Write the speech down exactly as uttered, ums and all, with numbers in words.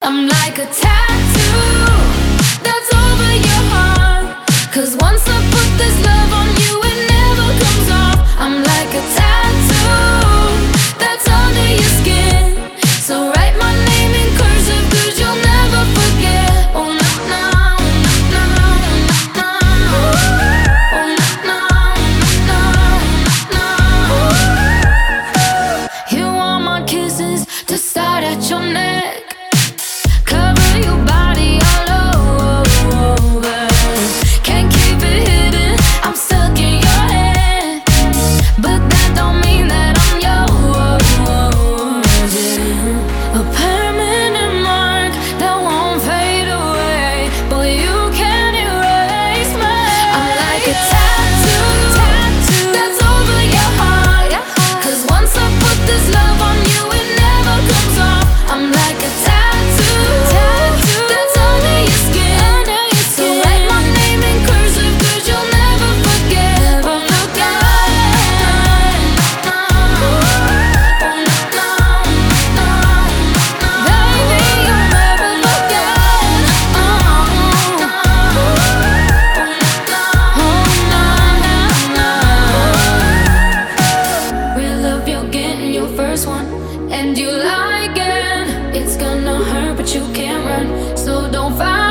I'm like a tattoo that's over your heart. 'Cause once I put this love on you, it never comes off. I'm like a tattoo that's under your skin. So write my name in cursive, 'cause you'll never forget. Oh no, no, no, no, no, no. Oh no, no, no, no, no. You want my kisses to start at your neck, cover your body all over. Can't keep it hidden, I'm stuck in your head. But that don't mean that I'm yours, yeah. A permanent mark that won't fade away. Boy, you can't erase me. I'm like a tattoo that's over your heart. 'Cause once I put this love on you, it never comes off. I'm like a tattoo that's under your skin. So write my name in cursive, 'cause you'll never forget. Oh no, baby, you'll never forget. Real love, you're getting your first one, and you like it. It's gonna hurt, but you can't run, so don't fight.